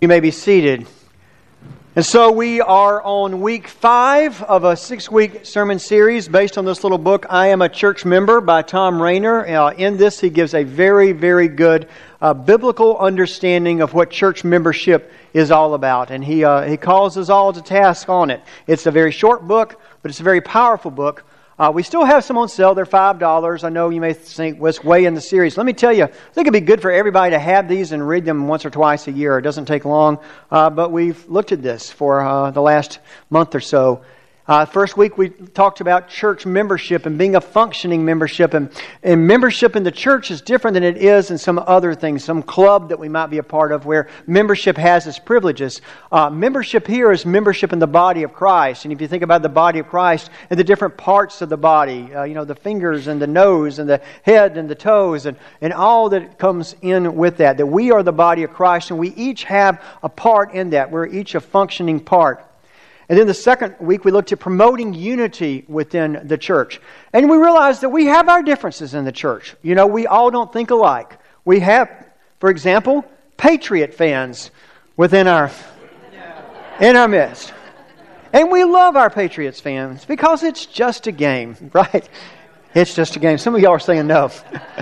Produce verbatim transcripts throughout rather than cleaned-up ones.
You may be seated. And so we are on week five of a six-week sermon series based on this little book, I Am a Church Member by Thom Rainer. Uh, in this, he gives a very, very good uh, biblical understanding of what church membership is all about. And he uh, he calls us all to task on it. It's a very short book, but it's a very powerful book. Uh, we still have some on sale. They're five dollars. I know you may think, well, it's way in the series. Let me tell you, I think it'd be good for everybody to have these and read them once or twice a year. It doesn't take long, uh, but we've looked at this for uh, the last month or so. Uh, first week we talked about church membership and being a functioning membership. And, and membership in the church is different than it is in some other things, some club that we might be a part of where membership has its privileges. Uh, membership here is membership in the body of Christ. And if you think about the body of Christ and the different parts of the body, uh, you know, the fingers and the nose and the head and the toes and, and all that comes in with that, that we are the body of Christ and we each have a part in that. We're each a functioning part. And then the second week, we looked at promoting unity within the church. And we realized that we have our differences in the church. You know, we all don't think alike. We have, for example, Patriot fans within our, in our midst. And we love our Patriots fans because it's just a game, right? It's just a game. Some of y'all are saying no.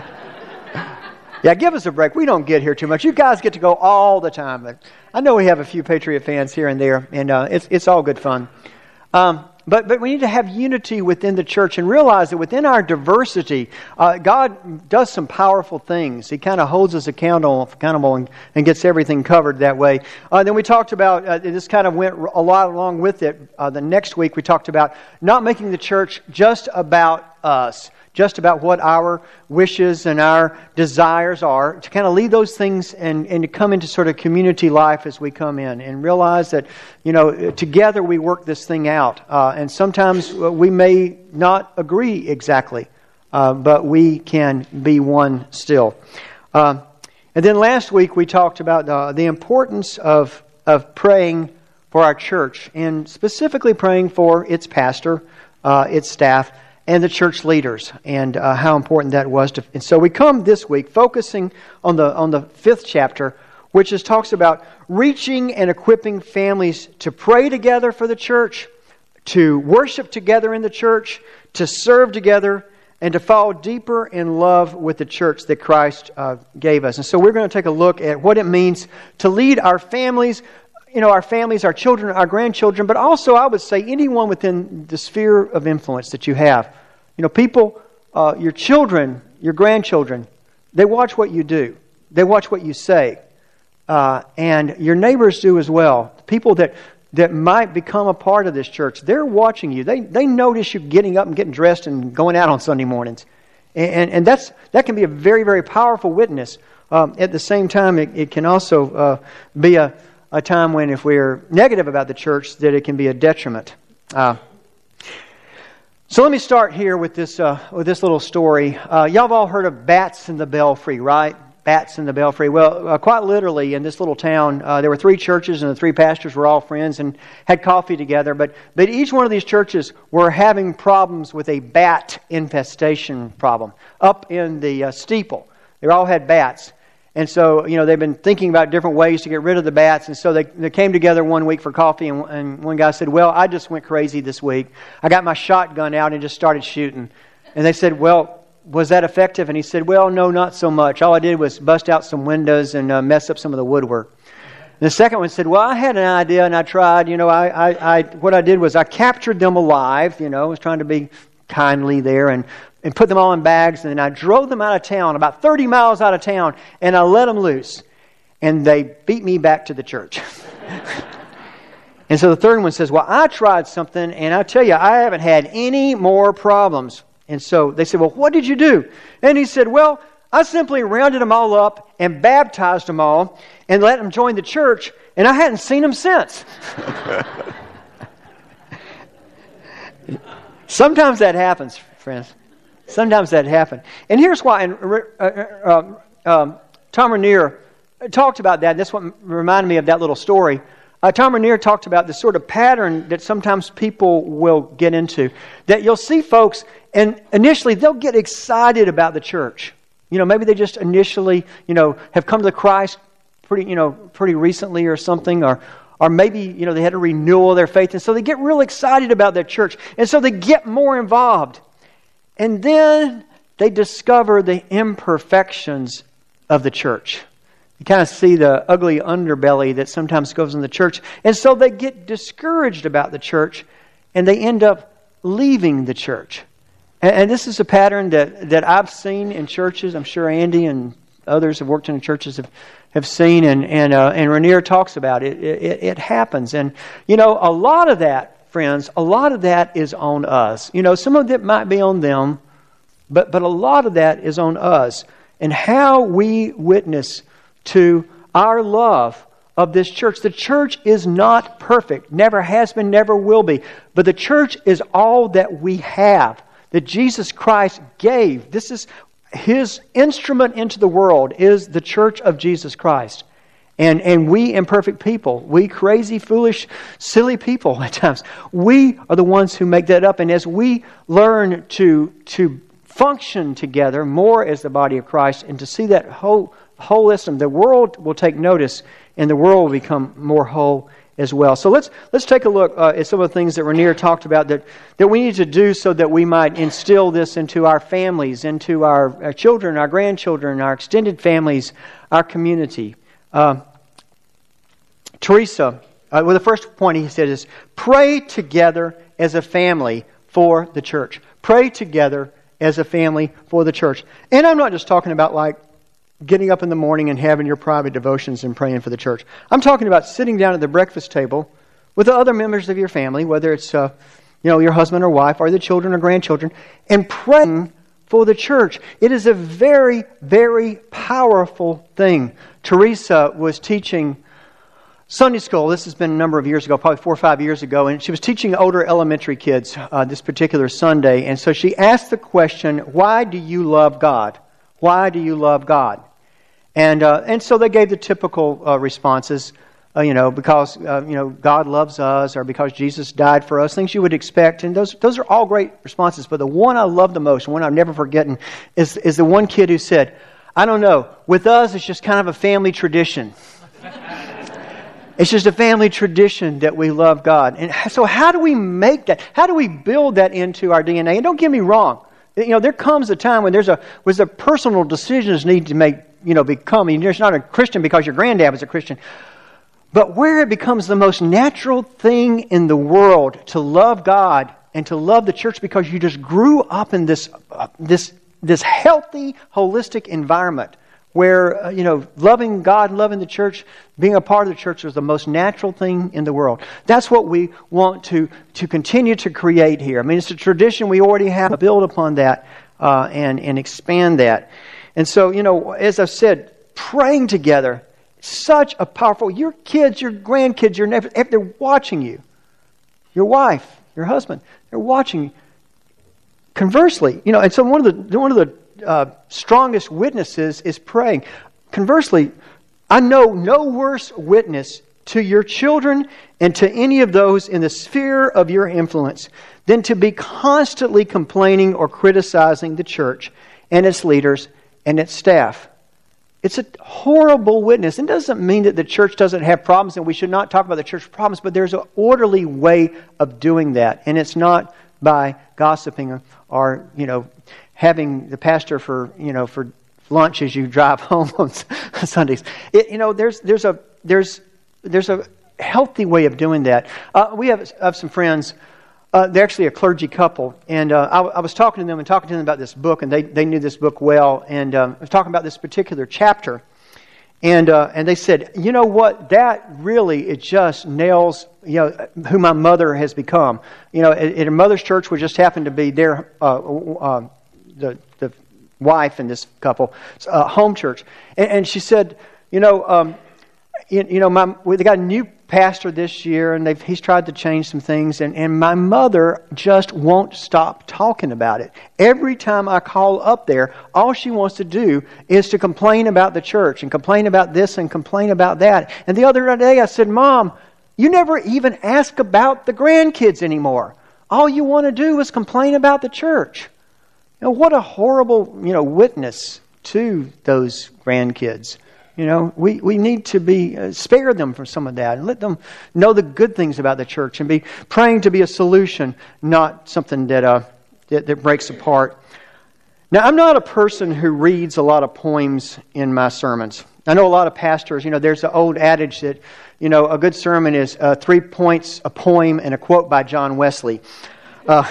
Yeah, give us a break. We don't get here too much. You guys get to go all the time. But I know we have a few Patriot fans here and there, and uh, it's it's all good fun. Um, but but we need to have unity within the church and realize that within our diversity, uh, God does some powerful things. He kind of holds us accountable, accountable and, and gets everything covered that way. Uh, then we talked about, uh, this kind of went a lot along with it. Uh, the next week we talked about not making the church just about us. Just about what our wishes and our desires are, to kind of leave those things and, and to come into sort of community life as we come in and realize that, you know, together we work this thing out. Uh, and sometimes we may not agree exactly, uh, but we can be one still. Uh, and then last week we talked about uh, the importance of, of praying for our church and specifically praying for its pastor, uh, its staff, and the church leaders, and uh, how important that was. To, and so we come this week focusing on the on the fifth chapter, which is talks about reaching and equipping families to pray together for the church, to worship together in the church, to serve together, and to fall deeper in love with the church that Christ uh, gave us. And so we're going to take a look at what it means to lead our families, you know, our families, our children, our grandchildren, but also I would say anyone within the sphere of influence that you have. You know, people, uh, your children, your grandchildren, they watch what you do. They watch what you say. Uh, and your neighbors do as well. People that, that might become a part of this church, they're watching you. They they notice you getting up and getting dressed and going out on Sunday mornings. And, and, and that's that can be a very, very powerful witness. Um, at the same time, it, it can also uh, be a, a time when if we're negative about the church, that it can be a detriment. Uh So let me start here with this uh, with this little story. Uh, y'all have all heard of Bats in the Belfry, right? Bats in the Belfry. Well, uh, quite literally, in this little town, uh, there were three churches, and the three pastors were all friends and had coffee together. But but each one of these churches were having problems with a bat infestation problem up in the uh, steeple. They all had bats. And so, you know, they've been thinking about different ways to get rid of the bats. And so they, they came together one week for coffee. And, and one guy said, well, I just went crazy this week. I got my shotgun out and just started shooting. And they said, well, was that effective? And he said, well, no, not so much. All I did was bust out some windows and uh, mess up some of the woodwork. And the second one said, well, I had an idea and I tried. You know, I, I, I what I did was I captured them alive. You know, I was trying to be kindly there and and put them all in bags, and then I drove them out of town, about thirty miles out of town, and I let them loose. And they beat me back to the church. And so the third one says, well, I tried something, and I tell you, I haven't had any more problems. And so they said, well, what did you do? And he said, well, I simply rounded them all up and baptized them all and let them join the church, and I hadn't seen them since. Sometimes that happens, friends. Sometimes that happens. And here's why. And uh, uh, um, Thom Rainer talked about that. And that's what reminded me of that little story. Uh, Thom Rainer talked about the sort of pattern that sometimes people will get into. That you'll see folks, and initially they'll get excited about the church. You know, maybe they just initially, you know, have come to Christ pretty, you know, pretty recently or something, or or maybe, you know, they had a renewal of their faith, and so they get real excited about their church, and so they get more involved. And then they discover the imperfections of the church. You kind of see the ugly underbelly that sometimes goes in the church. And so they get discouraged about the church, and they end up leaving the church. And, and this is a pattern that, that I've seen in churches. I'm sure Andy and others have worked in churches have, have seen, and and, uh, and Rainier talks about it. It, it. It happens. And, you know, a lot of that, friends, a lot of that is on us. You know, some of it might be on them, but but a lot of that is on us and how we witness to our love of this church. The church is not perfect, never has been, never will be, but the church is all that we have, that Jesus Christ gave. This is His instrument into the world, is the church of Jesus Christ. And and we imperfect people, we crazy, foolish, silly people at times, we are the ones who make that up. And as we learn to to function together more as the body of Christ and to see that whole holism, the world will take notice, and the world will become more whole as well. So let's let's take a look uh, at some of the things that Rainier talked about that, that we need to do so that we might instill this into our families, into our, our children, our grandchildren, our extended families, our community. Uh, Teresa, uh, well, the first point he said is, pray together as a family for the church. Pray together as a family for the church. And I'm not just talking about like getting up in the morning and having your private devotions and praying for the church. I'm talking about sitting down at the breakfast table with the other members of your family, whether it's uh, you know, your husband or wife or the children or grandchildren, and praying for the church. It is a very, very powerful thing. Teresa was teaching Sunday school. This has been a number of years ago, probably four or five years ago, and she was teaching older elementary kids uh, this particular Sunday. And so she asked the question, why do you love God? Why do you love God? And uh, and so they gave the typical uh, responses, uh, you know, because uh, you know God loves us, or because Jesus died for us, things you would expect. And those those are all great responses. But the one I love the most, one I've never forgotten, is is the one kid who said, I don't know, with us it's just kind of a family tradition. It's just a family tradition that we love God. And so how do we make that? How do we build that into our D N A? And don't get me wrong. You know, there comes a time when there's a when the personal decisions need to make, you know, become. I mean, you're not a Christian because your granddad was a Christian. But where it becomes the most natural thing in the world to love God and to love the church because you just grew up in this uh, this this healthy, holistic environment where, uh, you know, loving God, loving the church, being a part of the church is the most natural thing in the world. That's what we want to, to continue to create here. I mean, it's a tradition we already have. Build upon that uh, and, and expand that. And so, you know, as I've said, praying together, such a powerful... Your kids, your grandkids, your nephews, if they're watching you, your wife, your husband, they're watching you. Conversely, you know, and so one of the one of the Uh, strongest witnesses is praying. Conversely, I know no worse witness to your children and to any of those in the sphere of your influence than to be constantly complaining or criticizing the church and its leaders and its staff. It's a horrible witness. It doesn't mean that the church doesn't have problems and we should not talk about the church problems, but there's an orderly way of doing that, and it's not by gossiping or, or you know, having the pastor for, you know, for lunch as you drive home on Sundays. It, you know, there's there's a there's there's a healthy way of doing that. Uh, we have, have some friends. Uh, they're actually a clergy couple, and uh, I, I was talking to them and talking to them about this book, and they they knew this book well, and um, I was talking about this particular chapter, and uh, and they said, you know what, that really it just nails, you know, who my mother has become. You know, at, at her mother's church, which just happened to be their. Uh, uh, The, the wife and this couple, uh, home church, and, and she said, you know, um, you, you know, my they got a new pastor this year, and they've he's tried to change some things, and, and my mother just won't stop talking about it. Every time I call up there, all she wants to do is to complain about the church and complain about this and complain about that. And the other day, I said, Mom, you never even ask about the grandkids anymore. All you want to do is complain about the church. You know, what a horrible, you know, witness to those grandkids You know, we, we need to be uh, spare them from some of that and let them know the good things about the church and be praying to be a solution, not something that uh that, that breaks apart. Now, I'm not a person who reads a lot of poems in my sermons. I know a lot of pastors, you know, there's the old adage that, you know, a good sermon is uh, three points, a poem, and a quote by John Wesley. Uh,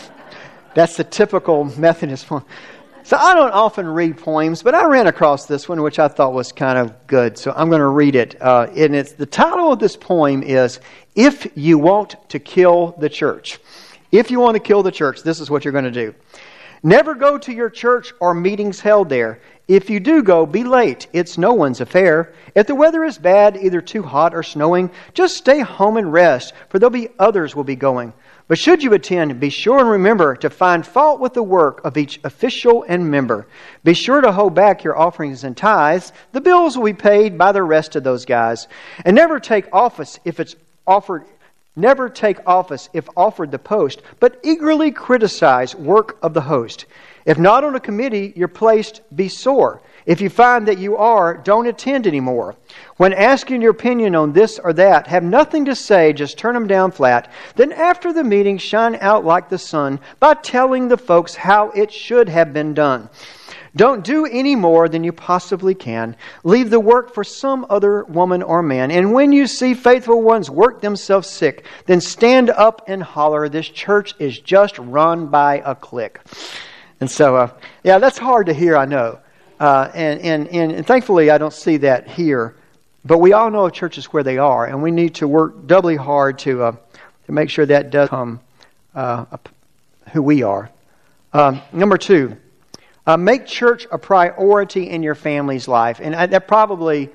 that's the typical Methodist poem. So I don't often read poems, but I ran across this one, which I thought was kind of good. So I'm going to read it. Uh, and it's, the title of this poem is, If You Want to Kill the Church. If you want to kill the church, this is what you're going to do. Never go to your church or meetings held there. If you do go, be late. It's no one's affair. If the weather is bad, either too hot or snowing, just stay home and rest, for there'll be others will be going. But should you attend, be sure and remember to find fault with the work of each official and member. Be sure to hold back your offerings and tithes. The bills will be paid by the rest of those guys. And never take office if it's offered. Never take office if offered the post, but eagerly criticize work of the host. If not on a committee, you're placed, be sore. If you find that you are, don't attend anymore. When asking your opinion on this or that, have nothing to say, just turn them down flat. Then after the meeting, shine out like the sun by telling the folks how it should have been done. Don't do any more than you possibly can. Leave the work for some other woman or man. And when you see faithful ones work themselves sick, then stand up and holler, this church is just run by a clique. And so, uh, yeah, that's hard to hear, I know. Uh, and, and, and, and thankfully, I don't see that here. But we all know churches where they are, and we need to work doubly hard to uh, to make sure that does become uh, who we are. Um, number two, uh, make church a priority in your family's life. And I, that probably,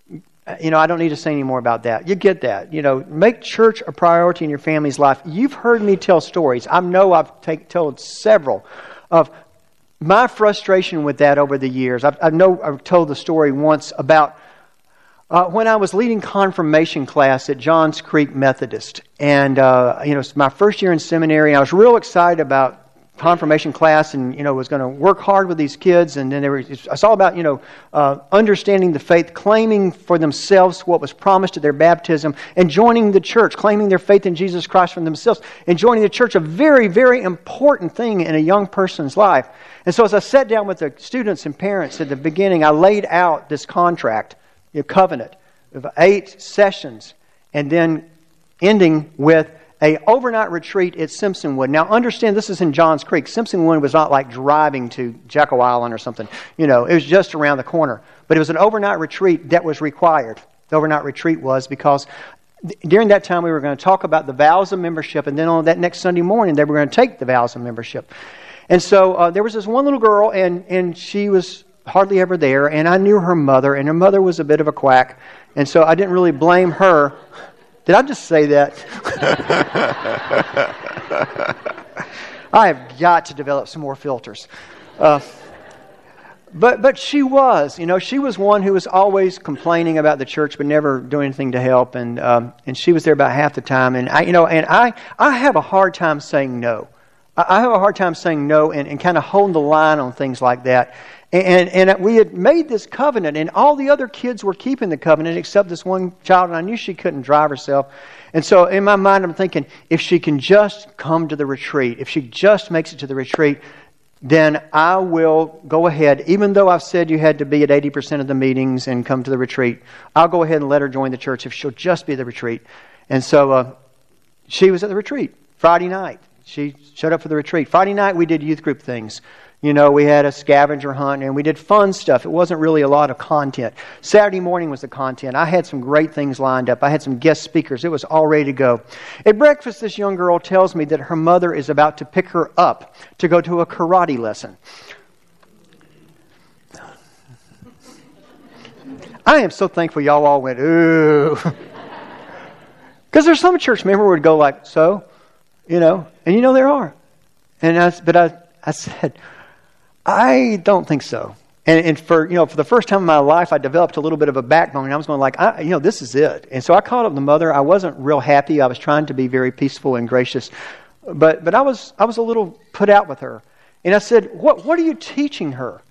you know, I don't need to say any more about that. You get that. You know, make church a priority in your family's life. You've heard me tell stories. I know I've take, told several of my frustration with that over the years. I've, I know I've told the story once about uh, when I was leading confirmation class at Johns Creek Methodist. And, uh, you know, it's my first year in seminary. I was real excited about confirmation class and, you know, was going to work hard with these kids. And then there was, it's all about, you know, uh, understanding the faith, claiming for themselves what was promised at their baptism, and joining the church, claiming their faith in Jesus Christ for themselves, and joining the church, a very, very important thing in a young person's life. And so as I sat down with the students and parents at the beginning, I laid out this contract, a covenant of eight sessions, and then ending with a overnight retreat at Simpsonwood. Now understand, this is in Johns Creek. Simpsonwood was not like driving to Jekyll Island or something. You know, it was just around the corner. But it was an overnight retreat that was required. The overnight retreat was because during that time we were going to talk about the vows of membership, and then on that next Sunday morning they were going to take the vows of membership. And so uh, there was this one little girl, and, and she was hardly ever there, and I knew her mother, and her mother was a bit of a quack, and so I didn't really blame her. Did I just say that? I have got to develop some more filters. Uh, but but she was, you know, she was one who was always complaining about the church, but never doing anything to help, and um, and she was there about half the time, and I, you know, and I I have a hard time saying no. I have a hard time saying no and, and kind of holding the line on things like that. And, and we had made this covenant, and all the other kids were keeping the covenant except this one child, and I knew she couldn't drive herself. And so in my mind, I'm thinking, if she can just come to the retreat, if she just makes it to the retreat, then I will go ahead, even though I've said you had to be at eighty percent of the meetings and come to the retreat, I'll go ahead and let her join the church if she'll just be at the retreat. And so uh, she was at the retreat Friday night. She showed up for the retreat. Friday night we did youth group things. You know, we had a scavenger hunt and we did fun stuff. It wasn't really a lot of content. Saturday morning was the content. I had some great things lined up. I had some guest speakers. It was all ready to go. At breakfast, this young girl tells me that her mother is about to pick her up to go to a karate lesson. I am so thankful y'all all went, ooh. Because there's some church member who would go like, so, you know, and you know there are. And I, but I, I said, I don't think so. And, and for, you know, for the first time in my life, I developed a little bit of a backbone. And I was going like, I, you know, this is it. And so I called up the mother. I wasn't real happy. I was trying to be very peaceful and gracious. But but I was I was a little put out with her. And I said, what what are you teaching her?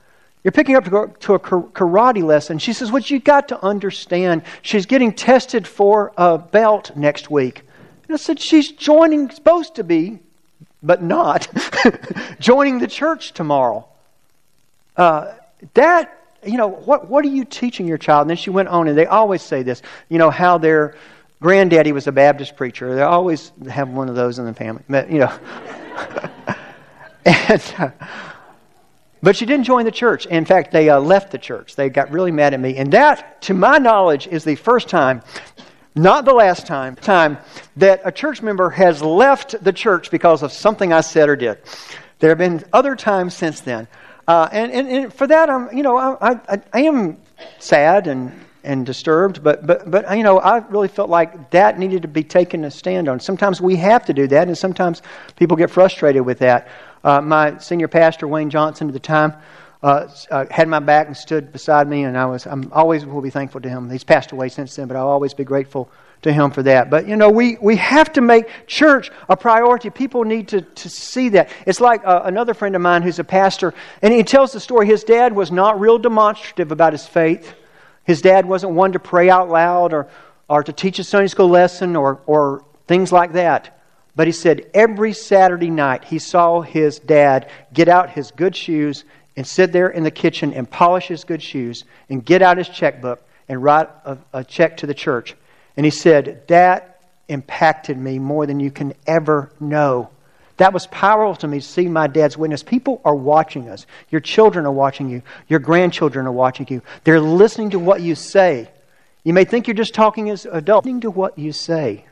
You're picking up to go to a karate lesson. She says, what you got to understand, she's getting tested for a belt next week. And I said, she's joining, supposed to be, but not, joining the church tomorrow. Uh, that, you know, what what are you teaching your child? And then she went on, and they always say this, you know, how their granddaddy was a Baptist preacher. They always have one of those in the family, you know. and... Uh, But she didn't join the church. In fact, they uh, left the church. They got really mad at me. And that, to my knowledge, is the first time, not the last time, time that a church member has left the church because of something I said or did. There have been other times since then. Uh, and, and, and for that, I'm, you know, I, I, I am sad and, and disturbed. But, but, but, you know, I really felt like that needed to be taken a stand on. Sometimes we have to do that, and sometimes people get frustrated with that. Uh, my senior pastor, Wayne Johnson, at the time, uh, uh, had my back and stood beside me, and I was, I'm always will be thankful to him. He's passed away since then, but I'll always be grateful to him for that. But, you know, we, we have to make church a priority. People need to, to see that. It's like uh, another friend of mine who's a pastor, and he tells the story. His dad was not real demonstrative about his faith. His dad wasn't one to pray out loud or, or to teach a Sunday school lesson or, or things like that. But he said every Saturday night he saw his dad get out his good shoes and sit there in the kitchen and polish his good shoes and get out his checkbook and write a, a check to the church. And he said, that impacted me more than you can ever know. That was powerful to me to see my dad's witness. People are watching us. Your children are watching you. Your grandchildren are watching you. They're listening to what you say. You may think you're just talking as adults. Listening to what you say.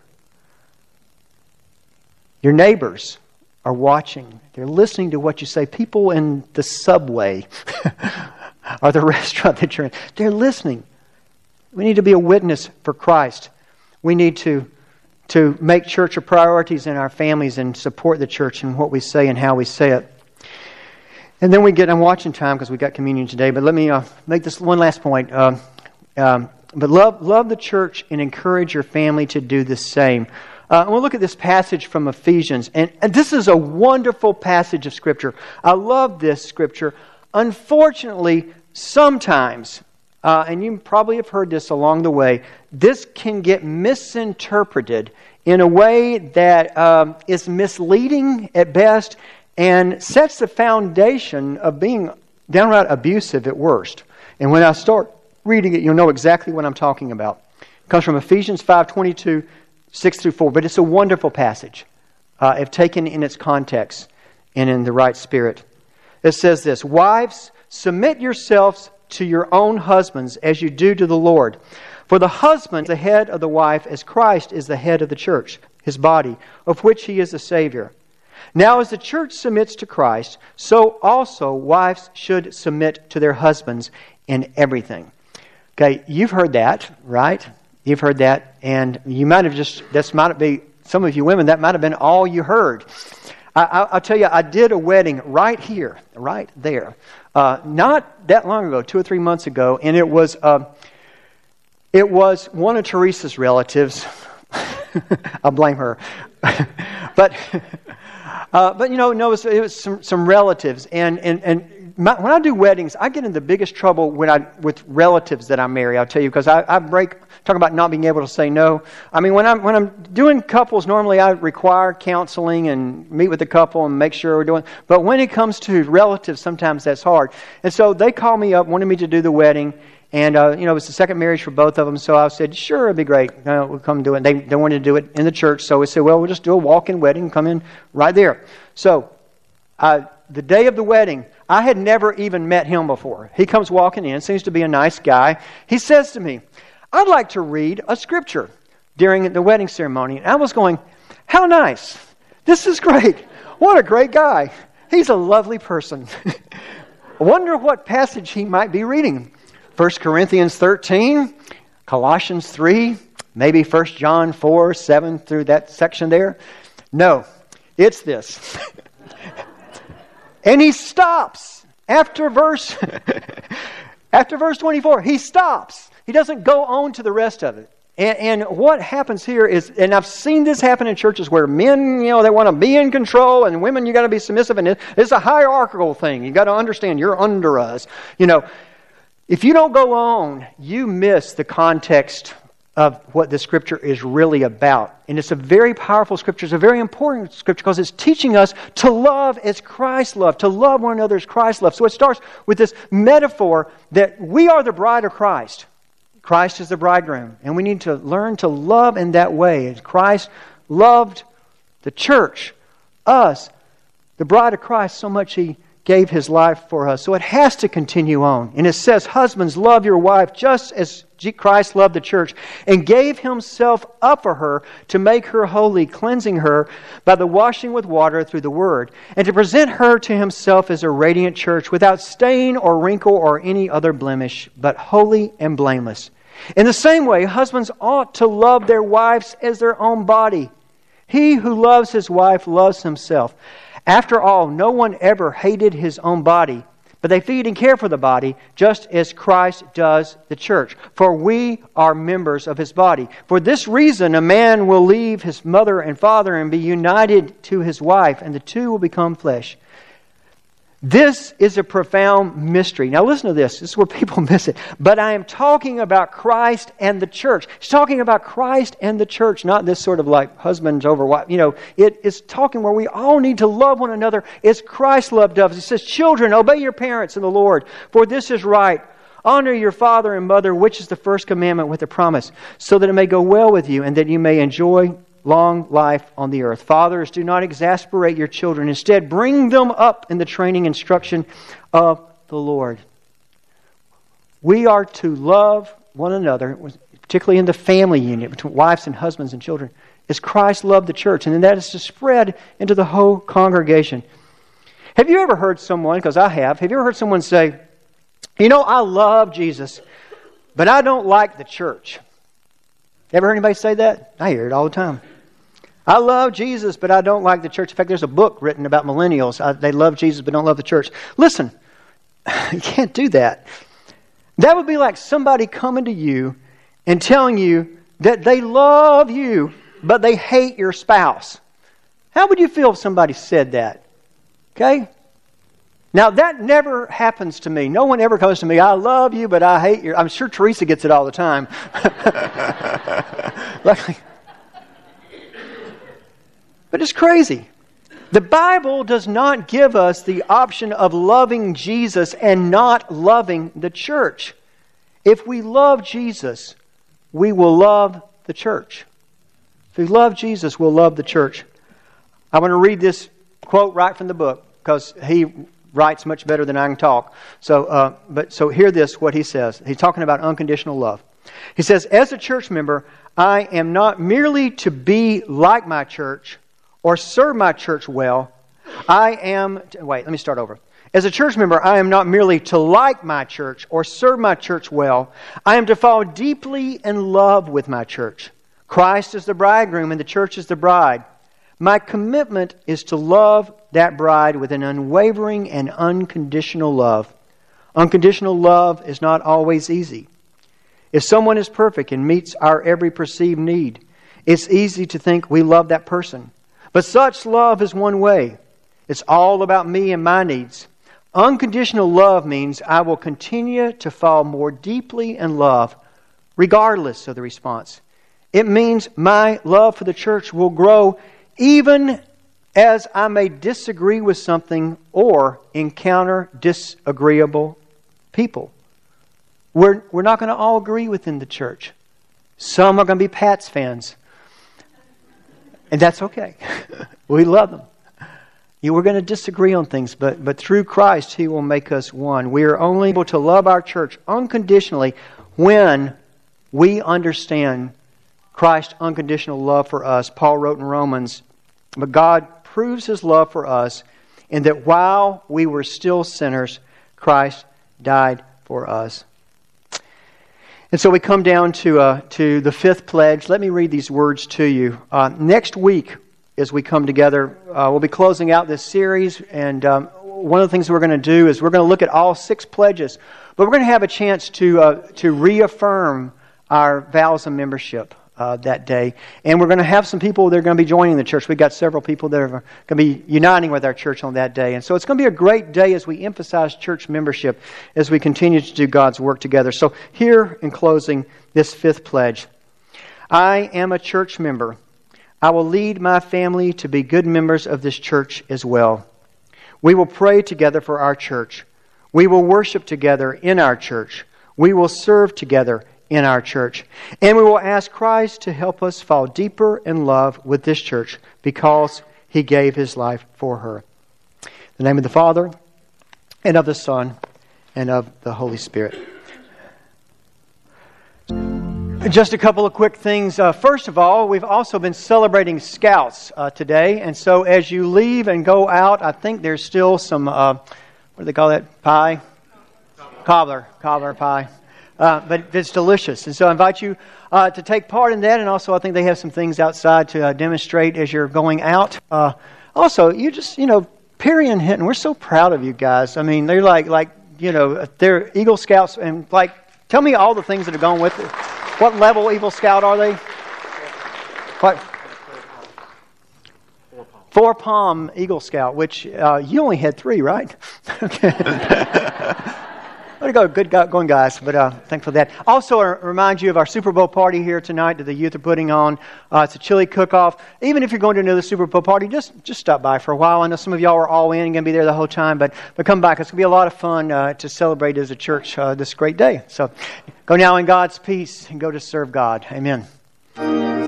Your neighbors are watching. They're listening to what you say. People in the subway or the restaurant that you're in, they're listening. We need to be a witness for Christ. We need to, to make church a priority in our families and support the church in what we say and how we say it. And then we get, I'm watching time because we got communion today, but let me uh, make this one last point. Uh, um, but love, love the church and encourage your family to do the same. Uh, we'll look at this passage from Ephesians. And, and this is a wonderful passage of Scripture. I love this Scripture. Unfortunately, sometimes, uh, and you probably have heard this along the way, this can get misinterpreted in a way that um, is misleading at best and sets the foundation of being downright abusive at worst. And when I start reading it, you'll know exactly what I'm talking about. It comes from Ephesians five twenty-two, six through four, but it's a wonderful passage uh, if taken in its context and in the right spirit. It says this, wives, submit yourselves to your own husbands as you do to the Lord. For the husband is the head of the wife as Christ is the head of the church, his body, of which he is the Savior. Now as the church submits to Christ, so also wives should submit to their husbands in everything. Okay, you've heard that, right? You've heard that, and you might have just, this might be, some of you women, that might have been all you heard. I, I, I'll tell you, I did a wedding right here, right there, uh, not that long ago, two or three months ago, and it was uh, it was one of Teresa's relatives. I'll blame her. but, uh, but you know, no, it was, it was some, some relatives, and, and, and my, when I do weddings, I get in the biggest trouble when I with relatives that I marry, I'll tell you, because I, I break... Talk about not being able to say no. I mean, when I'm when I'm doing couples, normally I require counseling and meet with the couple and make sure we're doing. But when it comes to relatives, sometimes that's hard. And so they called me up, wanted me to do the wedding, and uh, you know, it was the second marriage for both of them. So I said, sure, it'd be great. Uh, we'll come do it. They they wanted to do it in the church, so we said, well, we'll just do a walk-in wedding. Come in right there. So uh, the day of the wedding, I had never even met him before. He comes walking in, seems to be a nice guy. He says to me, I'd like to read a scripture during the wedding ceremony. And I was going, how nice. This is great. What a great guy. He's a lovely person. I wonder what passage he might be reading. First Corinthians thirteen, Colossians three, maybe First John four, seven through that section there. No, it's this. And he stops after verse, after verse twenty-four. He stops. He doesn't go on to the rest of it. And, and what happens here is, and I've seen this happen in churches where men, you know, they want to be in control, and women, you got to be submissive, and it, it's a hierarchical thing. You got to understand, you're under us. You know, if you don't go on, you miss the context of what the Scripture is really about. And it's a very powerful Scripture. It's a very important Scripture because it's teaching us to love as Christ loved, to love one another as Christ loved. So it starts with this metaphor that we are the bride of Christ. Christ is the bridegroom, and we need to learn to love in that way. As Christ loved the church, us, the bride of Christ, so much He gave His life for us. So it has to continue on. And it says, husbands, love your wife just as Christ loved the church and gave Himself up for her to make her holy, cleansing her by the washing with water through the Word, and to present her to Himself as a radiant church without stain or wrinkle or any other blemish, but holy and blameless. In the same way, husbands ought to love their wives as their own body. He who loves his wife loves himself. After all, no one ever hated his own body, but they feed and care for the body, just as Christ does the church. For we are members of His body. For this reason, a man will leave his mother and father and be united to his wife, and the two will become flesh. This is a profound mystery. Now listen to this. This is where people miss it. But I am talking about Christ and the church. He's talking about Christ and the church, not this sort of like husbands over wife. You know, it is talking where we all need to love one another as Christ loved us. He says, children, obey your parents in the Lord, for this is right. Honor your father and mother, which is the first commandment with a promise, so that it may go well with you and that you may enjoy long life on the earth. Fathers, do not exasperate your children. Instead, bring them up in the training instruction of the Lord. We are to love one another, particularly in the family unit between wives and husbands and children, as Christ loved the church. And then that is to spread into the whole congregation. Have you ever heard someone, because I have, have you ever heard someone say, you know, I love Jesus, but I don't like the church? Ever heard anybody say that? I hear it all the time. I love Jesus, but I don't like the church. In fact, there's a book written about millennials. I, they love Jesus, but don't love the church. Listen, you can't do that. That would be like somebody coming to you and telling you that they love you, but they hate your spouse. How would you feel if somebody said that? Okay? Now, that never happens to me. No one ever comes to me, I love you, but I hate you. I'm sure Teresa gets it all the time. Luckily. But it's crazy. The Bible does not give us the option of loving Jesus and not loving the church. If we love Jesus, we will love the church. If we love Jesus, we'll love the church. I want to read this quote right from the book because he writes much better than I can talk. So, uh, but so hear this, what he says. He's talking about unconditional love. He says, as a church member, I am not merely to be like my church or serve my church well. I am... Wait, let me start over. As a church member, I am not merely to like my church or serve my church well. I am to fall deeply in love with my church. Christ is the bridegroom and the church is the bride. My commitment is to love that bride with an unwavering and unconditional love. Unconditional love is not always easy. If someone is perfect and meets our every perceived need, it's easy to think we love that person. But such love is one way. It's all about me and my needs. Unconditional love means I will continue to fall more deeply in love, regardless of the response. It means my love for the church will grow even as I may disagree with something or encounter disagreeable people. We're, we're not going to all agree within the church. Some are going to be Pats fans. And that's okay. We love them. You, we're going to disagree on things, but, but through Christ, He will make us one. We are only able to love our church unconditionally when we understand Christ's unconditional love for us. Paul wrote in Romans, but God proves His love for us in that while we were still sinners, Christ died for us. And so we come down to uh, to the fifth pledge. Let me read these words to you. Uh, next week, as we come together, uh, we'll be closing out this series. And um, one of the things we're going to do is we're going to look at all six pledges. But we're going to have a chance to uh, to reaffirm our vows of membership uh, that day. And we're going to have some people that are going to be joining the church. We've got several people that are going to be uniting with our church on that day. And so it's going to be a great day as we emphasize church membership as we continue to do God's work together. So here, in closing, this fifth pledge. I am a church member. I will lead my family to be good members of this church as well. We will pray together for our church. We will worship together in our church. We will serve together in our church. And we will ask Christ to help us fall deeper in love with this church because He gave His life for her. In the name of the Father, and of the Son, and of the Holy Spirit. Just a couple of quick things. Uh, first of all, we've also been celebrating Scouts uh, today. And so as you leave and go out, I think there's still some, uh, what do they call that? Pie? Cobbler. Cobbler pie. Uh, but it's delicious. And so I invite you uh, to take part in that. And also I think they have some things outside to uh, demonstrate as you're going out. Uh, also, you just, you know, Perry and Hinton, we're so proud of you guys. I mean, they're like, like you know, they're Eagle Scouts. And like, tell me all the things that are going with it. What level Eagle Scout are they? What? Four Palm Eagle Scout, which uh, you only had three, right? Okay. Way to go. Good going, guys. But uh, thankful for that. Also, I remind you of our Super Bowl party here tonight that the youth are putting on. Uh, it's a chili cook-off. Even if you're going to another Super Bowl party, just just stop by for a while. I know some of y'all are all in and going to be there the whole time, but, but come back. It's going to be a lot of fun uh, to celebrate as a church uh, this great day. So go now in God's peace and go to serve God. Amen.